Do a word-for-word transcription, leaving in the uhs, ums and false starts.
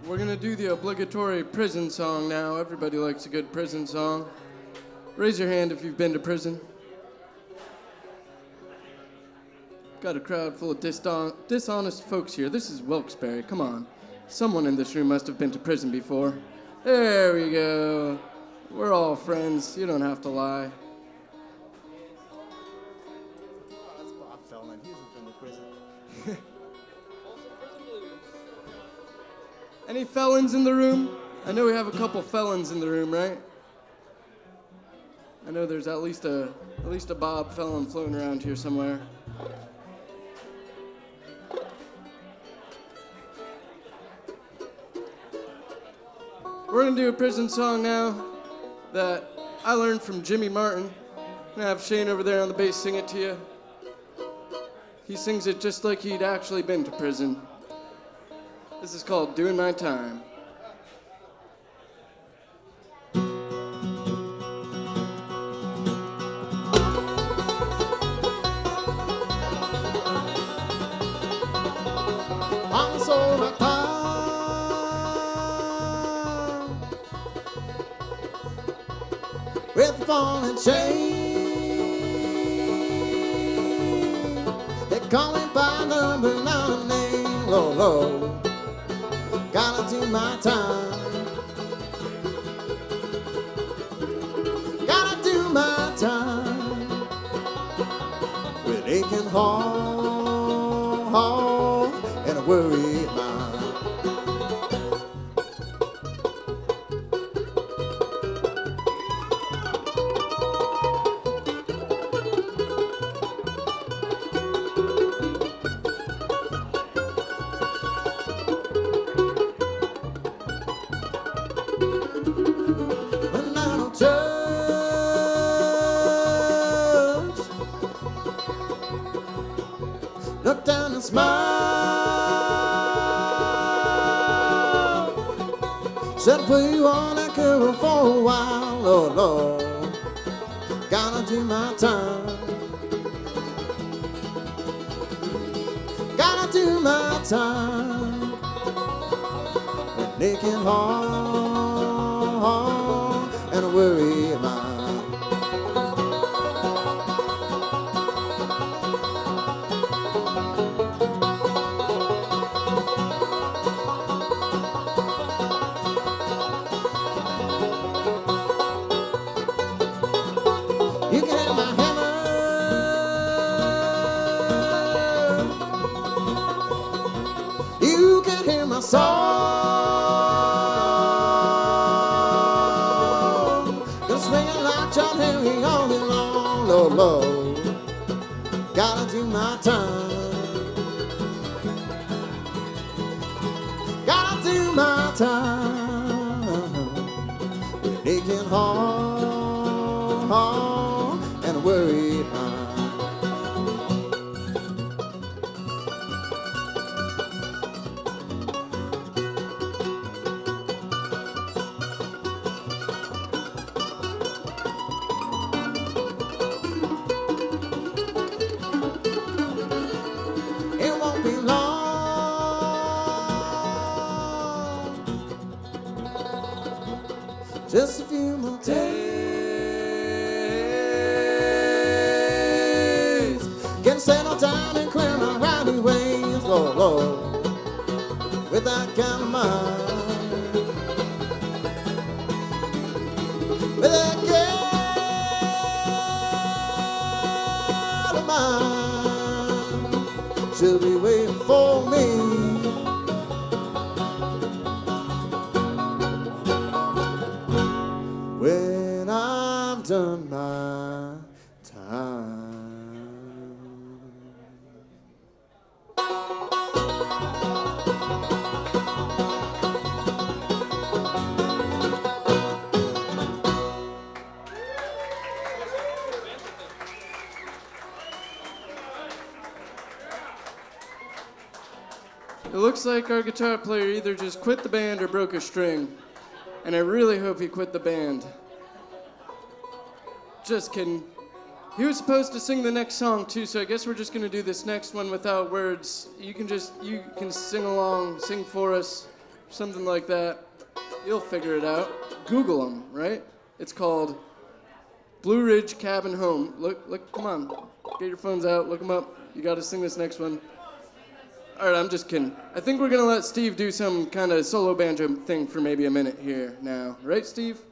we're gonna do the obligatory prison song now. Everybody likes a good prison song. Raise your hand if you've been to prison. Got a crowd full of disdon- dishonest folks here. This is Wilkes-Barre, come on. Someone in this room must have been to prison before. There we go. We're all friends, you don't have to lie. Oh, that's Bob Feldman, he hasn't been to prison. Any felons in the room? I know we have a couple felons in the room, right? I know there's at least a at least a Bob felon floating around here somewhere. We're gonna do a prison song now that I learned from Jimmy Martin. I'm gonna have Shane over there on the bass sing it to you. He sings it just like he'd actually been to prison. This is called Doing My Time. I'm so my time with the falling chain. They call me by number, not a name. Low, low. Gotta do my time. Gotta do my time. With aching heart and a worried mind. When I don't judge, look down and smile. Said put you on that curve for a while, Lord, Lord. Gotta do my time. Gotta do my time. With aching heart and a worried mind. You can have my hammer. You can hear my song. Gonna swing it like John Henry all day long, Lord, Lord. Gotta do my time. Gotta do my time. With aching heart and a worried mind. It won't be long, just a few more days. Can settle down and clear my rowdy ways, Lord, Lord, with that kind of mind. With that kind of mind, she'll be waiting for me. When I've done my time. It looks like our guitar player either just quit the band or broke a string. And I really hope he quit the band. Just kidding. He was supposed to sing the next song too, so I guess we're just gonna do this next one without words. You can just, you can sing along, sing for us. something like that. You'll figure it out. Google them, right? It's called Blue Ridge Cabin Home. Look, look, come on. Get your phones out, look them up. You gotta sing this next one. All right, I'm just kidding. I think we're gonna let Steve do some kind of solo banjo thing for maybe a minute here now. Right, Steve?